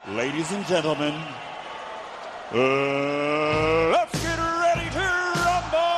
Ladies and gentlemen, let's get ready to rumble!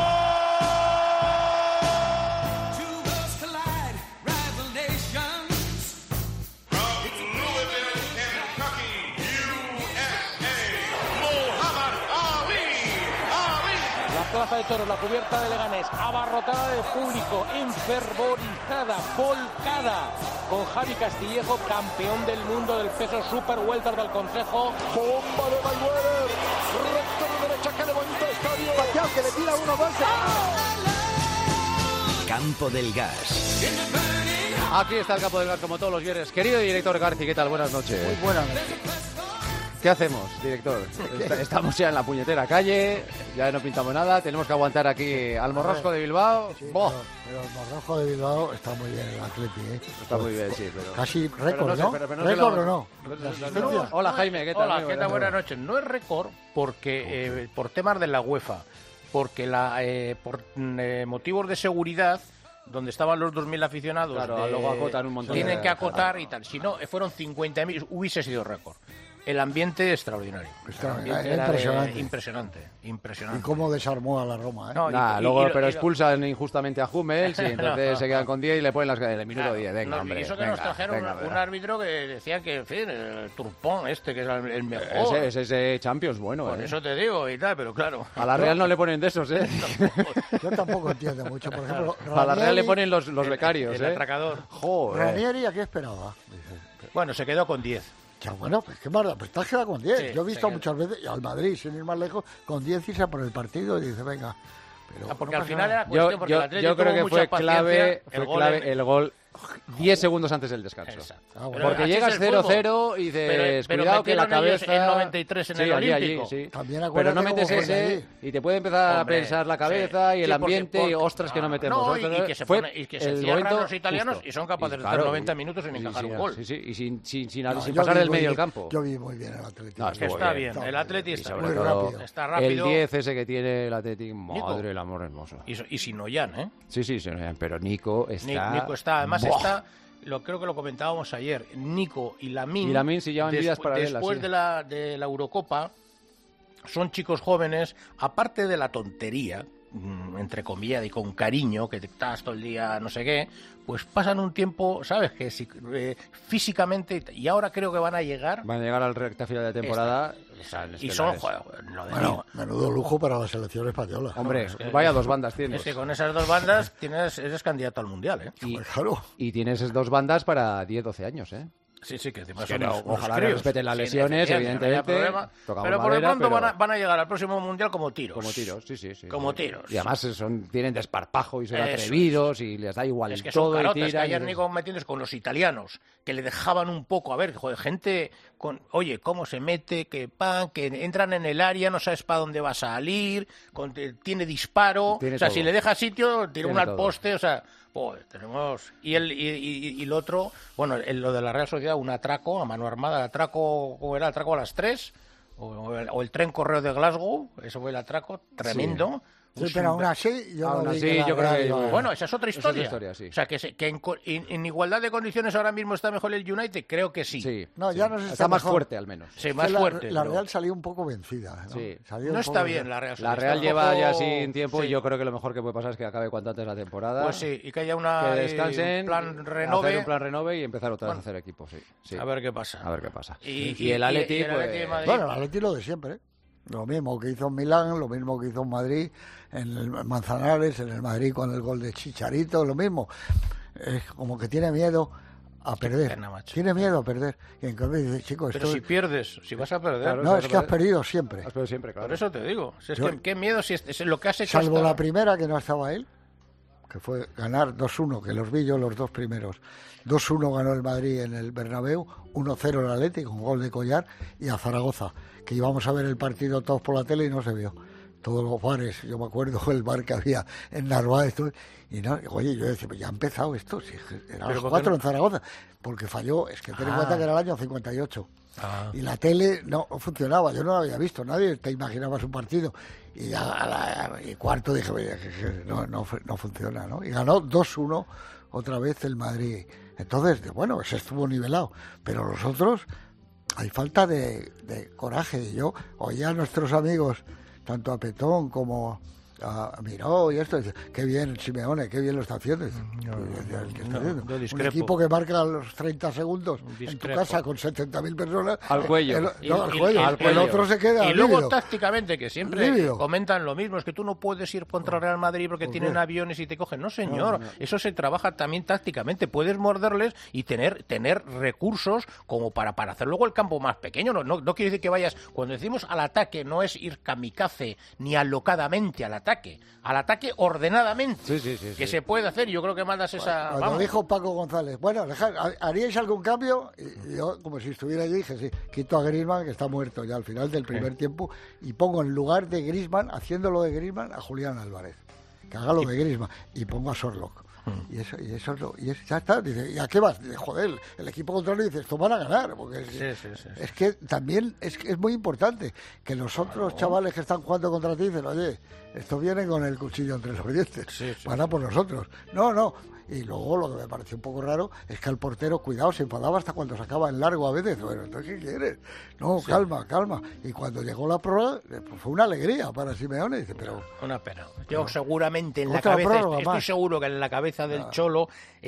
Two worlds collide, rival nations. From Louisville, Kentucky, USA, Muhammad Ali. La plaza de toros, la cubierta de Leganés, abarrotada de público, enfervorizada, volcada, con Javi Castillejo, campeón del mundo del peso super welter del Consejo. Bomba de Mayweather, recto de derecha, que de bonito estadio. Pacquiao, que le tira 1-2. Campo del Gas. Aquí está el Campo del Gas como todos los viernes. Querido director Garci, ¿qué tal? Buenas noches. Muy buenas noches. ¿Qué hacemos, director? Estamos ya en la puñetera calle, ya no pintamos nada, tenemos que aguantar aquí al Morrosco de Bilbao. Sí, pero el Morrosco de Bilbao está muy bien, el Atleti, ¿eh? Está muy bien, sí, pero... Casi récord, ¿no? Pero ¿Récord o no? Hola, Jaime, ¿qué tal? Hola, ¿qué tal? Buenas noches. No es récord porque por temas de la UEFA, porque por motivos de seguridad, donde estaban los 2.000 aficionados, Claro, luego acotan un montón tienen de- que acotar y tal. Si no, fueron 50.000, hubiese sido récord. El ambiente extraordinario. El ambiente era impresionante. Y cómo desarmó a la Roma, ¿eh? No, pero expulsan injustamente a Hummels y entonces se quedan con 10 y le ponen el minuto 10. Venga, no, hombre. y eso que venga, nos trajeron venga, un venga. árbitro que decía que, en fin, el Turpón que era el mejor. Ese Champions bueno, Por eso te digo y tal, pero claro. A la Real no le ponen de esos, ¿eh? Yo tampoco entiendo mucho. Por ejemplo, A la Real le ponen los becarios, el ¿eh? atracador. Joder. Ranieri, ¿a qué esperaba? Dice, Bueno, se quedó con 10. ya, bueno, pues qué mala, pues te has quedado con 10. Sí, Yo he visto se muchas veces, y al Madrid, sin ir más lejos, con 10 y se por el partido y dice, venga. Pero Porque no al pasa final nada. era cuestión, porque el Atlético Yo creo tuvo que mucha fue paciencia, clave el el gol 10 segundos antes del descanso. Exacto. Ah, bueno. Porque Así llegas es el fútbol. 0-0 y dices, Pero cuidado que la metieron ellos cabeza... en 93 en Sí, el allí, Olímpico. sí. También Pero acuérdate no metes cómo fue ese allí. y te puede empezar a Hombre, pensar la sí. cabeza y el Sí, porque- ambiente y ostras que no metemos. No, Ostras, y que se, fue y que se el cierran momento los italianos justo. y son capaces de Claro, estar 90 minutos sin encajar un gol. Sí, sí, y sin No, yo pasar vi del muy medio del bien- campo. Yo vi muy bien el Atlético. No, estuvo Está bien. bien, el Atleti Y está sobre muy todo rápido. Está rápido. el 10 ese que tiene el Atlético, Nico. madre el amor hermoso. Y sin Ollán, ¿eh? Sí, pero Nico está... Nico está, además ¡Buah! está, creo que lo comentábamos ayer, Nico y Lamine. Y Lamine sí llevan vidas paralelas, Después sí. de la Eurocopa, son chicos jóvenes, aparte de la tontería, entre comillas y con cariño, que te estás todo el día no sé qué, pues pasan un tiempo, ¿sabes? Que físicamente, y ahora creo que van a llegar. Van a llegar al recta final de temporada. Y son, joder, lo de Bueno, Nico. menudo lujo para la selección española. Hombre, Es que- vaya dos bandas tienes. Es que con esas dos bandas eres candidato al Mundial, ¿eh? Y, Pues claro. y tienes esas dos bandas para 10-12 años, ¿eh? Sí, que encima Que son no, unos ojalá críos. respeten las Sí, lesiones, efectivamente, no haya evidentemente. problema. Tocamos Pero por lo madera, pronto pero- van a llegar al próximo Mundial como tiros. Como tiros, sí. Como tiros. Y además tienen desparpajo y son Eso atrevidos y les da igual Es que son todo y carotas, que tiran. ayer Nico metiéndose con los italianos, que le dejaban un poco, a ver, joder, gente con, oye, cómo se mete, que entran en el área, no sabes para dónde va a salir, tiene disparo, Tiene o sea, todo. si le deja sitio, tira Tiene uno al todo. poste, o sea, pues tenemos... Y lo otro, bueno, lo de la Real Sociedad, un atraco a mano armada, atraco, ¿cómo era? Atraco a las 3, o el tren correo de Glasgow, eso fue el atraco, tremendo. Sí, pero aún así, yo Aún no vi así, que la yo creo Real que- iba- Bueno, esa es otra Esa es otra historia. historia, sí. O sea, que en igualdad de condiciones ahora mismo está mejor el United, creo que sí. Sí, No, sí. ya no sé si está más mejor. fuerte al menos. Sí, Es más que fuerte. La pero Real salió un poco vencida. ¿no? Sí. Salió no un está poco bien vencida. la Real. La Está Real un lleva poco- ya sin tiempo sí. y yo creo que lo mejor que puede pasar es que acabe cuanto antes la temporada. Pues sí, y que haya una que descansen, plan renove. hacer un plan renove y empezar otra vez Bueno, a hacer equipo, sí. A ver qué pasa. A ver qué pasa. Y el Atleti, y el pues... Atleti de Madrid. Bueno, el Atleti lo de siempre. Lo mismo que hizo en Milán, lo mismo que hizo en Madrid, en el Manzanares, en el Madrid con el gol de Chicharito, lo mismo. Es como que tiene miedo a perder. pena, macho. Tiene miedo a perder. Y en cambio dice, chicos, Pero esto si pierdes, si vas a perder. Claro, no, es que has perdido siempre. Has perdido siempre, claro. Por eso te digo. Si es Yo- que, qué miedo si es lo que has hecho. Salvo hasta- la primera que no estaba él, que fue ganar 2-1, que los vi yo los dos primeros. 2-1 ganó el Madrid en el Bernabéu, 1-0 el Atlético, con gol de Collar, y a Zaragoza, que íbamos a ver el partido todos por la tele y no se vio. Todos los bares, yo me acuerdo el bar que había en Narváez, y no, oye, yo decía, pues ya ha empezado esto, si eran Pero las ¿por qué 4 no? en Zaragoza, porque falló, es que ten en cuenta que era el año 58. Y la tele no funcionaba, yo no la había visto, nadie te imaginaba su partido. Y ya y cuarto dije, oye, que no funciona, ¿no? Y ganó 2-1 otra vez el Madrid. Entonces, bueno, se estuvo nivelado. Pero los otros, hay falta de coraje. Yo oía a nuestros amigos, tanto a Petón como a Miró y esto, dice, qué bien Simeone, qué bien lo está haciendo. Dice, un equipo que marca los 30 segundos en tu casa con 70.000 personas al cuello. Al cuello. El otro se queda y luego lívido. Tácticamente, que siempre Lívido. comentan lo mismo, es que tú no puedes ir contra Real Madrid porque tienen aviones y te cogen. No, señor, eso se trabaja también tácticamente. Puedes morderles y tener recursos como para hacer luego el campo más pequeño. No quiere decir que vayas, cuando decimos al ataque, no es ir kamikaze ni alocadamente al ataque ordenadamente, que se puede hacer. Yo creo que mandas esa... Cuando dijo Paco González, bueno, ¿haríais algún cambio? Y yo, como si estuviera allí, dije, sí, quito a Griezmann, que está muerto ya al final del primer tiempo, y pongo en lugar de Griezmann, haciéndolo de Griezmann, a Julián Álvarez, que haga lo de Griezmann, y pongo a Sorlock. Y eso ya está. Dice, ¿y a qué vas? Dice, joder, el equipo contrario dice, esto van a ganar. Porque es que también es muy importante que los otros chavales que están jugando contra ti dicen, oye, esto viene con el cuchillo entre los dientes, van a por nosotros. No. Y luego lo que me pareció un poco raro es que al portero, cuidado, se enfadaba hasta cuando sacaba en largo a veces. Bueno, entonces, ¿qué quieres? No, calma. Y cuando llegó la prórroga, pues fue una alegría para Simeone. Dice, pero... Una pena. Yo seguramente en la cabeza, estoy seguro que en la cabeza del Cholo,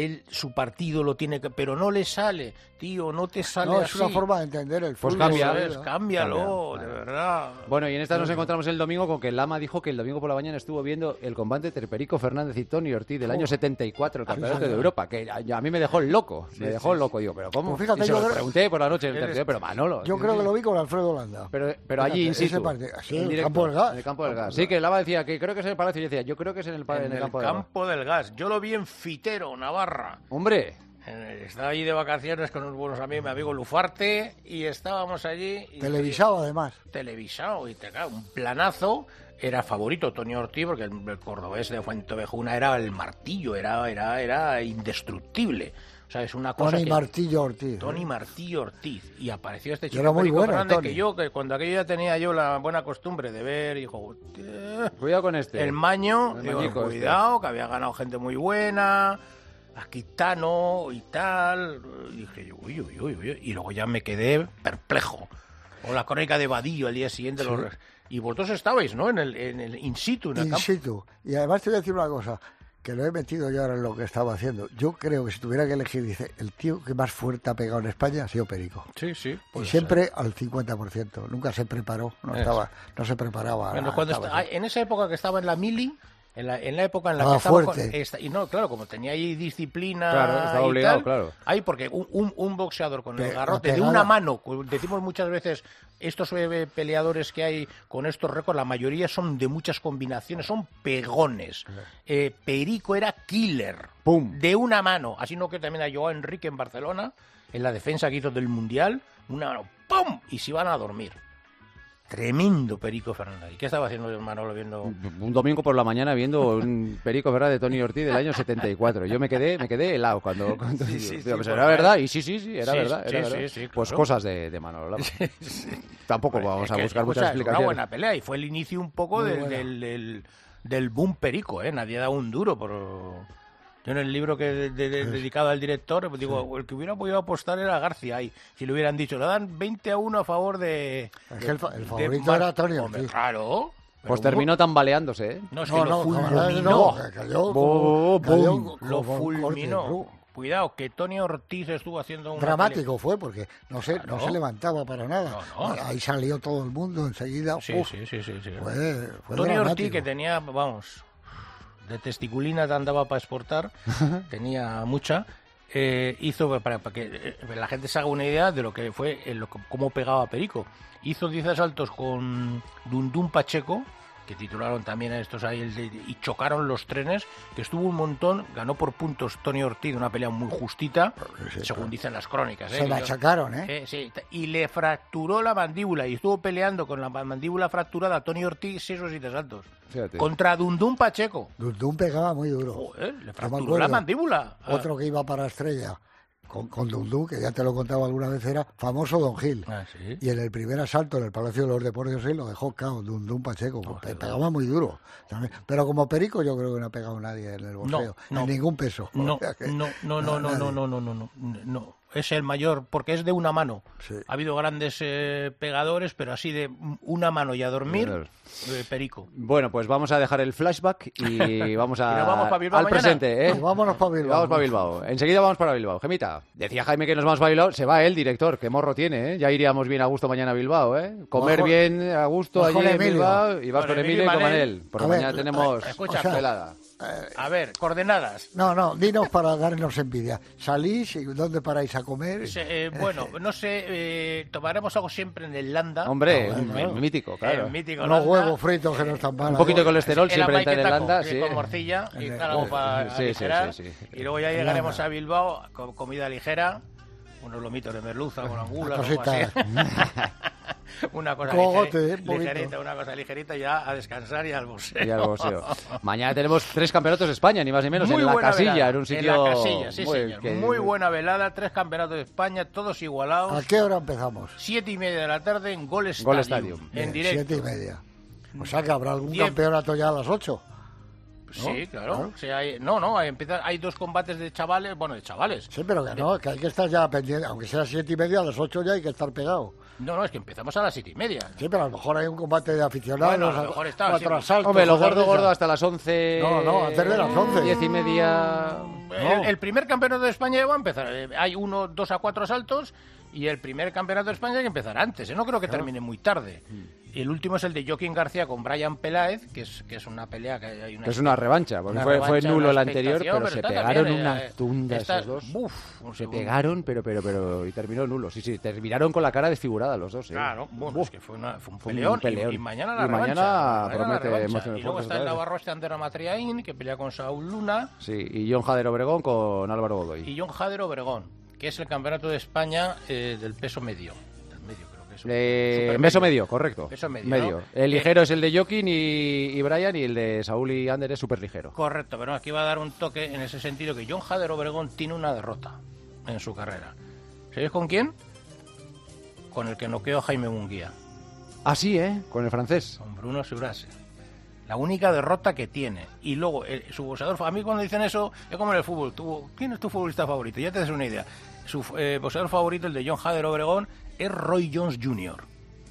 su partido lo tiene que... Pero no le sale, tío, no te sale así. Es una forma de entender el fútbol. Pues cámbialo, de verdad. Bueno, y en esta nos encontramos el domingo con que Lama dijo que el domingo por la mañana estuvo viendo el combate entre Perico Fernández y Toni Ortiz del año 74, el campeonato de Europa, que a mí me dejó loco, digo, pero ¿cómo? Pues fíjate, y se lo pregunté por la noche en el tercio, pero Manolo. Yo creo que lo vi con Alfredo Holanda. Pero allí in situ, en el campo del gas. En el campo del gas. Sí, que Lama decía que creo que es en el Palacio, y yo decía, yo creo que es en el campo del gas. Yo lo vi en Fitero, Navarra. ¡Hombre! Estaba allí de vacaciones con unos buenos amigos, mi amigo Lufarte, y estábamos allí... Televisado, además. Televisado, y claro, un planazo. Era favorito Toni Ortiz, porque el cordobés de Fuentevejuna era el martillo, era indestructible. O sea, es una cosa Toni Martillo Ortiz. Toni Martillo Ortiz. Y apareció este chico era muy bueno, Fernández, Toni. que cuando aquello ya tenía yo la buena costumbre de ver, dijo, cuidado con este. El maño, cuidado, que había ganado gente muy buena, Aquitano y tal. Y dije yo, uy. Y luego ya me quedé perplejo. O la crónica de Vadillo al día siguiente. Y vosotros estabais, ¿no? En el in situ. In situ. Y además te voy a decir una cosa, que lo he metido yo ahora en lo que estaba haciendo. Yo creo que si tuviera que elegir, dice, el tío que más fuerte ha pegado en España ha sido Perico. Sí. Y siempre al 50%. Nunca se preparó, no se preparaba. Bueno, en esa época que estaba en la mili... En la época en la que estaba fuerte. Y no, claro, como tenía ahí disciplina, claro, estaba obligado, claro. Ahí porque un boxeador con el garrote de una mano, decimos muchas veces, estos peleadores que hay con estos récords, la mayoría son de muchas combinaciones, son pegones. Perico era killer. ¡Pum! De una mano, así no que también a Joao Enrique en Barcelona, en la defensa que hizo del Mundial, una mano, ¡pum! Y se iban a dormir. Tremendo Perico Fernández. ¿Y qué estaba haciendo Manolo viendo? Un domingo por la mañana viendo un Perico Fernández de Toni Ortiz del año 74. Yo me quedé helado cuando era verdad. Y sí, era verdad. Sí, pues claro. Cosas de Manolo Lama. Tampoco vamos a buscar muchas explicaciones. Una buena pelea y fue el inicio un poco del boom Perico, ¿eh? Nadie da un duro por... Yo en el libro que dedicado al director, digo, el que hubiera podido apostar era García. Y si le hubieran dicho, le dan 20-1 a favor de... Es que el favorito era Toni Ortiz. Claro. Pues terminó tambaleándose, ¿eh? No, es que lo fulminó. Cayó lo fulminó. Cuidado, que Toni Ortiz estuvo haciendo un... Dramático fue, porque no se levantaba para nada. No. Ahí salió todo el mundo enseguida. Sí. Fue Toni dramático. Ortiz, que tenía, de testiculina andaba para exportar, tenía mucha, hizo, para que la gente se haga una idea de lo que fue, cómo pegaba Perico. Hizo 10 asaltos con Dundún Pacheco, que titularon también a estos ahí, y chocaron los trenes, que estuvo un montón, ganó por puntos Toni Ortiz, una pelea muy justita, según dicen las crónicas. Se la achacaron, Sí, y le fracturó la mandíbula, y estuvo peleando con la mandíbula fracturada Toni Ortiz 6 o 7 asaltos. Fíjate. Contra Dundún Pacheco. Dundún pegaba muy duro. Joder, le fracturó la mandíbula. Otro que iba para Estrella con Dundún, que ya te lo he contado alguna vez, era famoso Don Gil. ¿Sí? Y en el primer asalto en el Palacio de los Deportes lo dejó cao Dundún Pacheco. Pegaba muy duro también. Pero como Perico yo creo que no ha pegado nadie en el boxeo. En ningún peso. No. es el mayor, porque es de una mano. Sí. Ha habido grandes pegadores, pero así de una mano y a dormir, Perico. Bueno, pues vamos a dejar el flashback y vamos ¿Y nos vamos pa Bilbao al mañana? presente, ¿eh? Pues vámonos para Bilbao. Vamos para Bilbao. Enseguida vamos para Bilbao. Gemita, decía Jaime que nos vamos para Bilbao. Se va el director. Qué morro tiene, ¿eh? Ya iríamos bien a gusto mañana a Bilbao, ¿eh? Comer Mejor- bien a gusto allí mejor en Emilio. Bilbao y vas Con con Emilio Emilio y con y Manel. Manel. Porque A ver, mañana tenemos escucha, o sea, pelada. A ver, coordenadas. No, dinos para darnos envidia. ¿Salís y dónde paráis a comer? Bueno, no sé, tomaremos algo siempre en el Landa. Hombre, claro. mítico, claro. Mítico Unos Landa. huevos fritos que no están mal. Un poquito de colesterol El siempre entra en el amaiquetaco, Landa, que sí. con morcilla y El- tal, algo para sí, sí, aligerar. sí, sí. Y luego ya llegaremos a Bilbao con comida ligera, unos lomitos de merluza con angulas, o algo Cositas. así. Una cosa Cogote, un poquito. ligerita, una cosa ligerita, ya a descansar y al boxeo. Y al boxeo. Mañana tenemos 3 campeonatos de España, ni más ni menos, Muy en la buena casilla, velada, en un sitio... En la casilla, sí, muy- señor. que- Muy buena velada, 3 campeonatos de España, todos igualados. ¿A qué hora empezamos? 7:30 de la tarde en Gol Gol Stadium, Stadium. en Bien, directo. 7:30. O sea que habrá algún 10. campeonato ya a las 8. Sí, claro. Claro. O sea, hay 2 combates de chavales, bueno, de chavales. Sí, pero que no, que hay que estar ya pendiente. Aunque sea 7:30, a las 8 ya hay que estar pegado. No, es que empezamos a las 7:30. Sí, pero a lo mejor hay un combate de aficionados, Bueno, a lo mejor está, 4 sí. asaltos. Hombre, lo cosas de gordo esas. hasta las 11... No, antes de las 11. 10:30... El primer campeonato de España ya va a empezar. Hay 2 a 4 asaltos y el primer campeonato de España hay que empezar antes. No creo que termine muy tarde. Y el último es el de Joaquín García con Brian Peláez, que es una pelea que hay una... Es una revancha, porque una fue revancha, nulo el una anterior, expectación, pero se está pegaron también, una tunda está- esos dos. Uf, Se pegaron, pero y terminó nulo. Sí, terminaron con la cara desfigurada los dos. ¿eh? Claro, bueno, es que fue un Fue un peleón. peleón. Y mañana la Y revancha. mañana la promete revancha. emociones Y luego fuertes está el otra vez. Navarro este Andera Matriaín, que pelea con Saúl Luna, Sí, y John Jader Obregón con Álvaro Godoy. y John Jader Obregón, que es el campeonato de España del peso medio. Del medio, creo que es. Peso medio, correcto. Peso medio, ¿no? El ligero es el de Joaquín y Brian, y el de Saúl y Ander es súper ligero. Correcto, pero aquí va a dar un toque en ese sentido que John Jader Obregón tiene una derrota en su carrera. ¿Sabéis con quién? Con el que noqueó a Jaime Munguía, Ah, sí, ¿eh? Con el francés. con Bruno Subrase. La única derrota que tiene. Y luego, su boxeador... A mí cuando dicen eso, es como en el fútbol. ¿Quién es tu futbolista favorito? Ya te das una idea. Su boxeador favorito, el de John Jader Obregón, es Roy Jones Jr.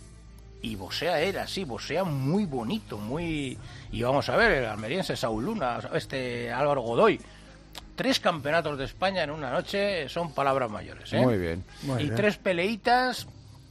Y boxea él así, boxea muy bonito, muy... Y vamos a ver, el almeriense Saúl Luna, Álvaro Godoy. 3 campeonatos de España en una noche son palabras mayores, ¿eh? Muy bien. Muy Y bien. 3 peleitas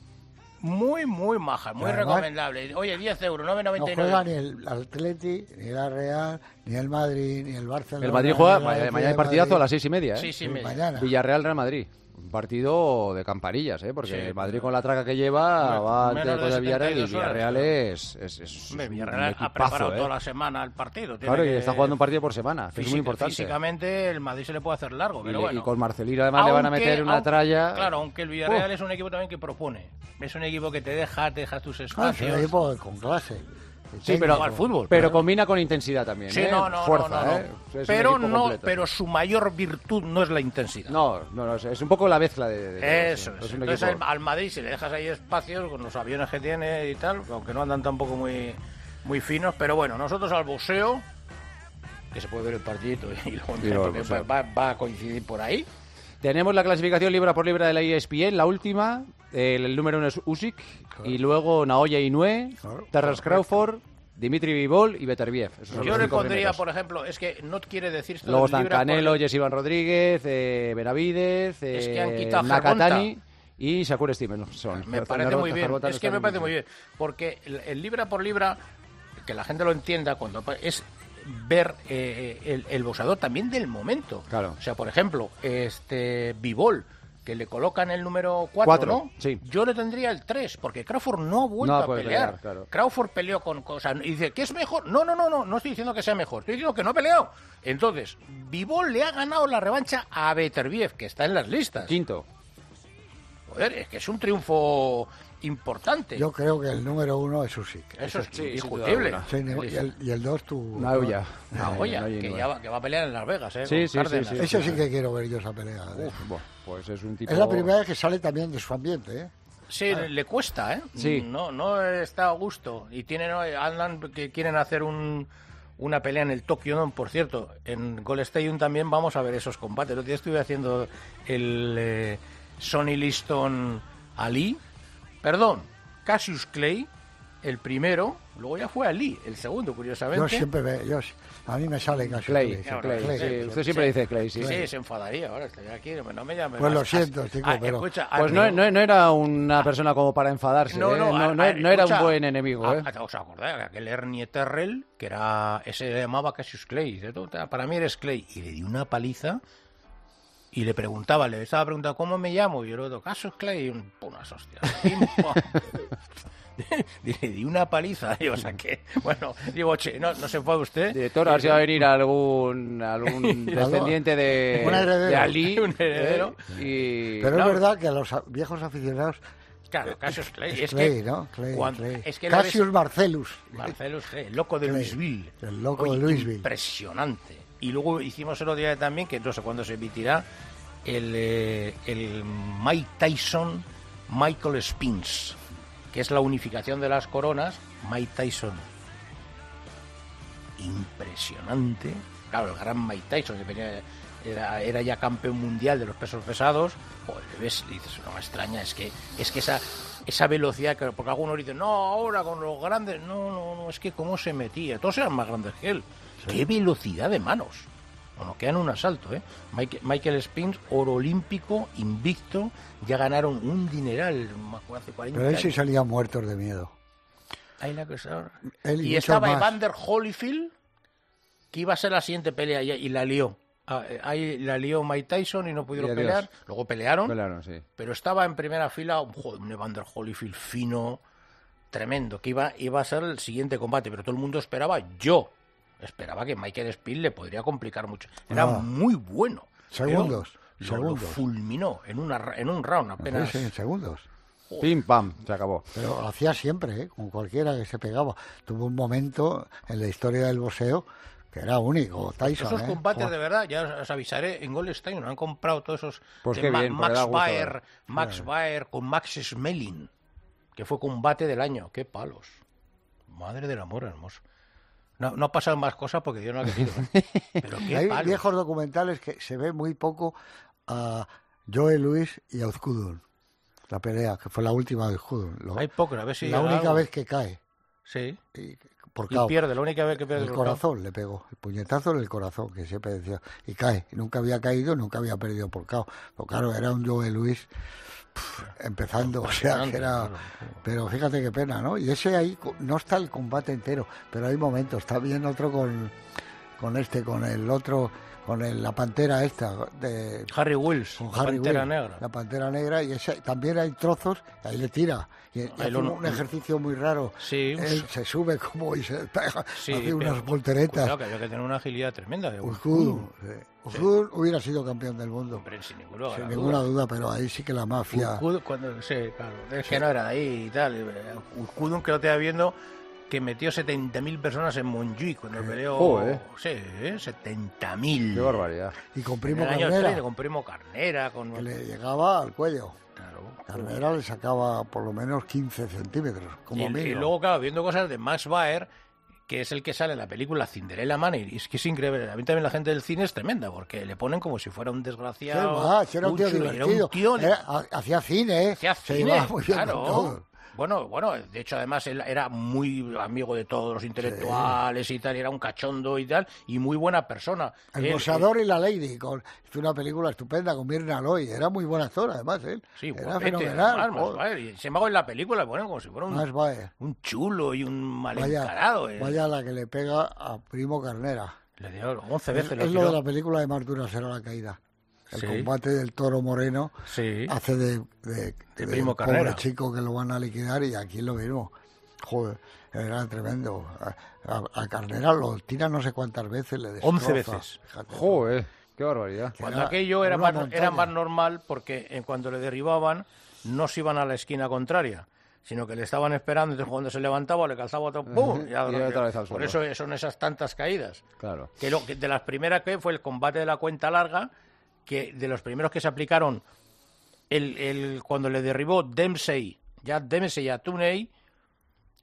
muy majas, muy Además, recomendables. Oye, 10 euros, No 9,99. juega ni el Atleti, ni la Real, ni el Madrid, ni el Barcelona. El Madrid juega ni el Atlético mañana hay de partidazo a Madrid. las 6:30, ¿eh? Sí, Sí, media. mañana. Villarreal Real Madrid. Un partido de campanillas, ¿eh? Porque Sí. el Madrid con la traca que lleva va Menos ante de con el Villarreal, y el 72 horas, Villarreal pero- es Hombre, un Villarreal ha equipazo, preparado ¿eh? toda la semana el partido. Tiene Claro, y que- está jugando un partido por semana, que es muy importante. Físicamente el Madrid se le puede hacer largo, Y, pero le- bueno. y con Marcelino además le van a meter una tralla. Claro, aunque el Villarreal es un equipo también que propone. Es un equipo que te deja tus Ah, es espacios. un equipo con clase. Sí, pero, Juega al fútbol, pero claro. combina con intensidad también. Sí, ¿eh? no, Fuerza, no. ¿eh? Es un Pero equipo no, completo. pero su mayor virtud no es la intensidad. No, es un poco la mezcla de Eso todos, es. ¿eh? un Entonces equipo- al Madrid, si le dejas ahí espacios con los aviones que tiene y tal, aunque no andan tampoco muy finos, pero bueno, nosotros al boxeo, que se puede ver el partidito y luego luego el porque boxeo. va a coincidir por ahí. Tenemos la clasificación libra por libra de la ESPN, la última. El número 1 es Usyk, y luego Naoya Inoue, Claro. Terrence Crawford, Dimitri Bivol y Beterbiev. Esos son Yo los le 5 pondría, primeros. por ejemplo, es que no quiere decir esto Luego del están libra por Canelo, libra. Jesse Iván Rodríguez, Benavidez, Es que han quitado Nakatani y Shakur Stevenson. Me parece muy bien. Es que me parece muy bien. Porque el libra por libra, que la gente lo entienda, cuando es ver el boxeador también del momento. Claro. O sea, por ejemplo, Bivol, que le colocan el número 4, Cuatro, ¿no? sí. Yo le tendría el 3, porque Crawford no ha vuelto No ha a podido pelear. pelear, claro. Crawford peleó con cosas y dice, ¿qué es mejor? No estoy diciendo que sea mejor, estoy diciendo que no ha peleado. Entonces, Bivol le ha ganado la revancha a Beterbiev, que está en las listas. Quinto. Joder, es que es un triunfo importante. Yo creo que el número 1 es Usyk. Eso es Sí, sin indiscutible. duda Sí, y el 2 tú. Nauya. Oye, Naoya que Inoue. que va a pelear en Las Vegas, ¿eh? Sí, con sí, Cárdenas. sí. Ese sí que quiero ver yo esa pelea. Buah, pues es un tipo... Es la primera vez que sale también de su ambiente, ¿eh? Sí, le cuesta, ¿eh? Sí. No está a gusto. Y andan que quieren hacer una pelea en el Tokyo Dome, por cierto. En Gol Stadium también vamos a ver esos combates. El otro día estuve haciendo Sonny Liston Ali, perdón, Cassius Clay, el primero, luego ya fue Ali, el segundo, curiosamente. Yo siempre a mí me sale casi Clay, Claro, Clay, Clay, sí, sí, usted siempre dice Clay, sí. Sí, se enfadaría ahora, estaría aquí, no me llame Pues más. lo siento, chico, pero... Escucha, Pues no era una persona como para enfadarse, no era un buen enemigo, ¿eh? ¿Os acordáis? Aquel Ernie Terrell, que era, ese le llamaba Cassius Clay, dice, "Tú, para mí eres Clay", y le dio una paliza, y le estaba preguntando, ¿cómo me llamo? Y yo le digo, Cassius Clay, y unas hostias. Le di una paliza, y, o sea que, bueno, digo, che, no se fue usted. Director, a ver si va a venir algún descendiente de Ali. Un heredero. Pero No, es verdad que a los viejos aficionados... Claro, Cassius Clay. Es Clay, que, ¿no? Clay, cuando, Clay. es que Cassius Marcellus. Marcellus Clay, el loco de Clay, Louisville. el loco de Louisville. Impresionante. Y luego hicimos el otro día también, que no sé cuándo se emitirá, el Mike Tyson Michael Spinks, que es la unificación de las coronas. Mike Tyson, impresionante. Claro, el gran Mike Tyson, que venía, era ya campeón mundial de los pesos pesados. Joder, le ves y dices, no me extraña, es que esa velocidad, porque algunos dicen, no, ahora con los grandes, no, es que cómo se metía, todos eran más grandes que él. Sí. Qué velocidad de manos. Bueno, quedan un asalto, ¿eh? Michael Spinks, oro olímpico, invicto, ya ganaron un dineral, me acuerdo, hace 40 Pero él años. sí salía muertos de miedo. Ahí la cosa. Él Y mucho estaba más. Evander Holyfield, que iba a ser la siguiente pelea, y la lió. Ahí la lió Mike Tyson y no pudieron pelear. Luego pelearon, Sí. pero estaba en primera fila un Evander Holyfield fino, tremendo, que iba a ser el siguiente combate, pero todo el mundo esperaba que Michael Spinks le podría complicar mucho. Era muy bueno. Segundos. Lo fulminó en un round apenas. Sí, en segundos. Pim, pam, se acabó. Pero lo hacía siempre, con cualquiera que se pegaba. Tuvo un momento en la historia del boxeo que era único, Tyson. Esos combates, de verdad, ya os avisaré, en Goldstein han comprado todos esos Pues de qué bien, porque da gusto, Max Baer con Max Schmeling, que fue combate del año. ¡Qué palos! Madre del amor hermoso. No ha pasado más cosas porque Dios no ha querido. Pero qué Hay palos. viejos documentales que se ve muy poco a Joe Louis y a Uzkudun. La pelea, que fue la última de Uzkudun. Hay poco, a ver si... La única algo. vez que cae. Sí. Por Y KO. pierde, la única vez que pierde El corazón le pegó, el puñetazo en el corazón, que siempre decía, y cae. Y nunca había caído, nunca había perdido por KO. Pero claro, era un Joe Louis empezando, o sea, que era... Pero fíjate qué pena, ¿no? Y ese ahí, no está el combate entero, pero hay momentos. Está bien otro con el otro, la pantera esta, de Harry Wills, con la Harry Pantera Will, Negra. La Pantera Negra, y ese, también hay trozos, ahí le tira. Y hace un ejercicio muy raro. Sí, Él se sube como y se pega, sí, hace unas volteretas. Cuidado, que había que tener una agilidad tremenda. Uzkudun hubiera sido campeón del mundo. Hombre, sin Ninguna duda, pero ahí sí que la mafia... Uzkudun, claro, es que no era de ahí y tal. Uzkudun, que lo estaba viendo, que metió 70.000 personas en Montjuic cuando peleó. Sí, 70.000. Qué barbaridad. Y con Primo En el año Carnera, 30, con Primo Carnera. que le llegaba al cuello. Claro. Carnera le sacaba por lo menos 15 centímetros, como Y mínimo. luego, claro, viendo cosas de Max Baer, que es el que sale en la película Cinderella Man, y es que es increíble. A mí también la gente del cine es tremenda, porque le ponen como si fuera un desgraciado. Era un tío chulo, divertido. Hacía cine, Hacía se cine, llevaba muy bien claro. con todo. Bueno, de hecho, además, él era muy amigo de todos los intelectuales y tal, y era un cachondo y tal, y muy buena persona. El Boxeador y la Lady, es una película estupenda con Myrna Loy, era muy buen actor además, él. Sí, era guapete, fenomenal. además, Max Baer. Y sin embargo, en la película le ponen como si fuera Max Baer. un chulo y un mal encarado. Vaya la que le pega a Primo Carnera. Le dio 11 veces. Es lo de la película de Martura será la caída. El combate del Toro Moreno hace de Primo pobre Carnera. chico que lo van a liquidar, y aquí es lo mismo. Joder, era tremendo. A Carnera lo tira no sé cuántas veces, le destroza. 11 veces. Fíjate. Joder, qué barbaridad. Cuando aquello era una más montaña. normal, porque cuando le derribaban no se iban a la esquina contraria, sino que le estaban esperando, entonces cuando se levantaba le calzaba otro ¡pum! Y otra vez al por suelo. eso son esas tantas caídas. Claro. Que de las primeras que fue el combate de la cuenta larga, que de los primeros que se aplicaron cuando le derribó Dempsey a Tunney,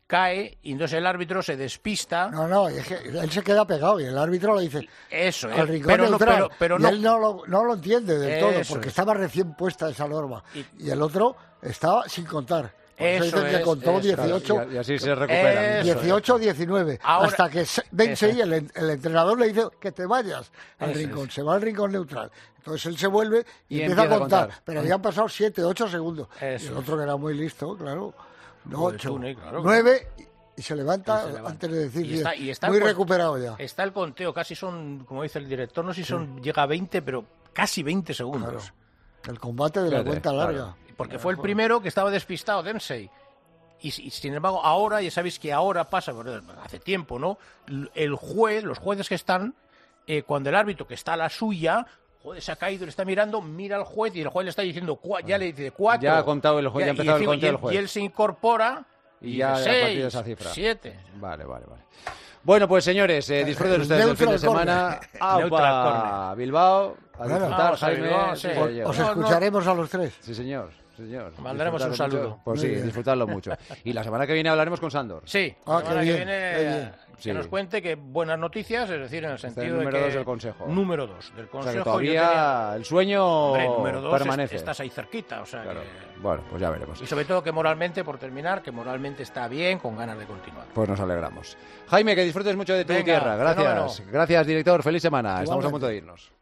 cae y entonces el árbitro se despista. No, es que él se queda pegado y el árbitro le dice Eso, al rincón pero neutral. pero y él no lo entiende del todo, Eso porque es. estaba recién puesta esa norma. Y el otro estaba sin contar. Por eso Eso dicen que es, contó eso, 18. Y así se recuperan. Eso. 18-19, Ahora- hasta que vence y el entrenador le dice que te vayas al Eso rincón, es. se va al rincón neutral. Entonces él se vuelve y, Y empieza a empieza a contar, contar. pero habían pasado 7-8 segundos. Eso Y el es. otro que era muy listo, claro, no, Pues 8, Tune, claro. 9 y se levanta, Y se levanta. antes de decir Y 10. está- y está muy el con- recuperado ya. Está el conteo, casi son, como dice el director, no sé si llega a 20, pero casi 20 Claro. segundos. El combate de la Fíjate, cuenta claro. larga. Porque fue el primero que estaba despistado, Dempsey. Y sin embargo, ahora, ya sabéis que ahora pasa, bueno, hace tiempo, ¿no? El juez, los jueces que están, cuando el árbitro que está a la suya, joder, se ha caído, le está mirando, mira al juez y el juez le está diciendo, ya le dice 4. Ya ha contado el juez, ya ha empezado el conteo del juez. Y él se incorpora Y y ya dice a partir de 6, esa cifra. 7. Vale. Bueno, pues señores, disfruten ustedes del fin de Neutral semana. Neutral ¡Aupa! corner. Bilbao, a Bueno, disfrutar, vamos a Jaime. Bilbao, Sí, sí. señor. Os No, escucharemos a los tres. Sí, señor. Mandaremos un Disfrutarlo saludo. mucho. Pues Muy sí, bien. disfrutarlo mucho. Y la semana que viene hablaremos con Sandor. Sí, Ah, la semana qué que bien, viene, qué bien. que Sí. nos cuente que buenas noticias, es decir, en el Está sentido el de número que... 2 del Consejo. Número 2 del O Consejo. sea que yo todavía tenía- el sueño Hombre, número 2 permanece. estás ahí cerquita, o sea Claro. que... Bueno, pues ya veremos. Y sobre todo que moralmente, por terminar, que moralmente está bien, con ganas de continuar. Pues nos alegramos. Jaime, que disfrutes mucho de tu Venga, tierra. Gracias. fenómeno. Gracias, director. Feliz semana. Estamos a Igualmente. punto de irnos.